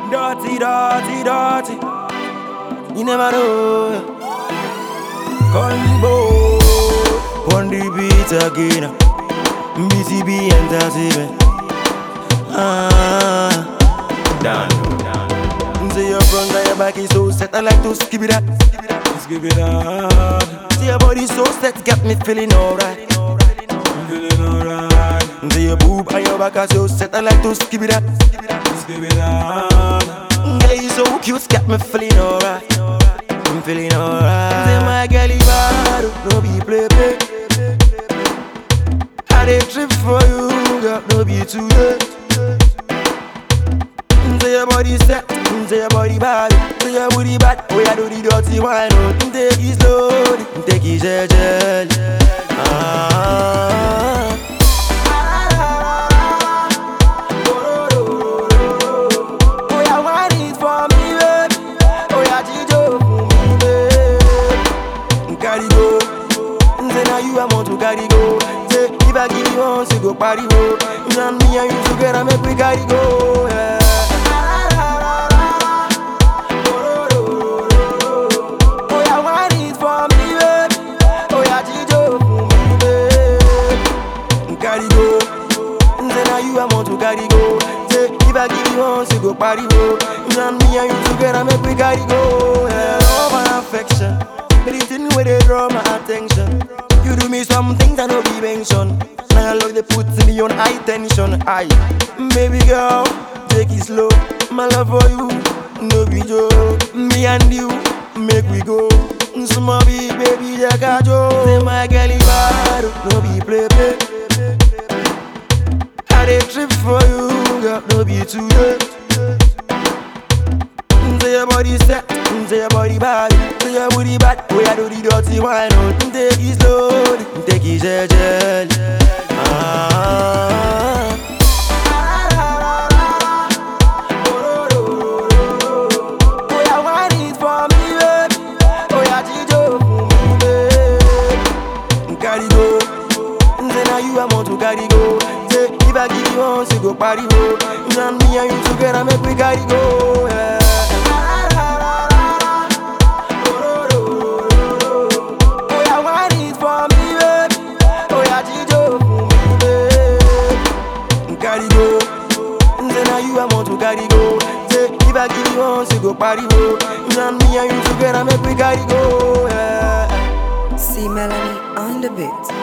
Dirty, dirty, dirty. You never know. Call me boy. On the beat again. BTB Entertainment. Done. Say your front and your back is so set. I like to skip it up. Skip it up. See your body so set, got me feeling alright. Feeling alright. Say your boob and your back are so set. I like to skip it up. Skip it up. Girl, you so cute, got me feeling alright. I'm feeling alright. Say my girl, you bad, no be play. I dey trip for you, girl, no be too late. Say your body set, say your body bad, say your booty bad. Oh yeah, do the dirty wine, oh. Take it slowly, take it gently. Oh yeah, wine it for me, baby. Oh yeah, Chijo for me, baby. Carry go, say now you I want to carry go. Say if I give you once, you go party go. And me and you together make we carry go. Yeah. I want to carry go. Say if I give you once, you go party go. And me and you together make we carry go. Yeah. Love and affection, anything where they draw my attention. You do me some things I no be mention. Now your love they put me on high tension. Aye, baby girl, take it slow. My love for you, no be joke. Me and you, make we go. Small big baby, jagajo. Say my girl, you bad, no be play. I dey trip for you, girl, no be too late. Say your body set, say your body bad, say your booty bad. Oh yeah, do the dirty wine, oh. Take it slowly, take it gently. Oh yeah, wine it for me, baby. Oh yeah, Chijo for me, baby. Carry go, say now you I want to carry go. If I give you once, you go party go. And me and you together make we carry go. Yeah. Oh yeah, wine it for me, baby. Oh yeah, Chijo for me, baby. Carry go. Say now you I want to carry go. Say if I give you once, you go party go. And me and you together make we carry go. Yeah. See Melanie on the beat.